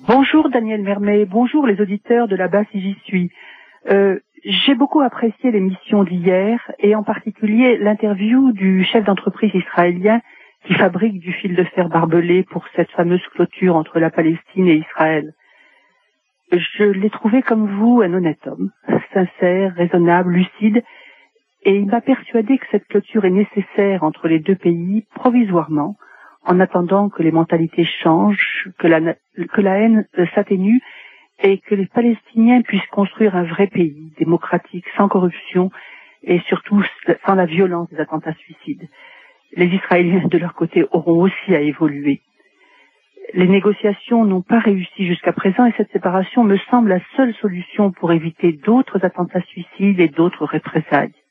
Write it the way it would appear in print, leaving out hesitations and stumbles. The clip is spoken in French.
Bonjour Daniel Mermet, bonjour les auditeurs de là-bas si j'y suis. J'ai beaucoup apprécié l'émission d'hier et en particulier l'interview du chef d'entreprise israélien qui fabrique du fil de fer barbelé pour cette fameuse clôture entre la Palestine et Israël. Je l'ai trouvé comme vous un honnête homme, sincère, raisonnable, lucide, et il m'a persuadé que cette clôture est nécessaire entre les deux pays provisoirement, en attendant que les mentalités changent, que la haine s'atténue et que les Palestiniens puissent construire un vrai pays, démocratique, sans corruption et surtout sans la violence des attentats suicides. Les Israéliens, de leur côté, auront aussi à évoluer. Les négociations n'ont pas réussi jusqu'à présent et cette séparation me semble la seule solution pour éviter d'autres attentats suicides et d'autres représailles.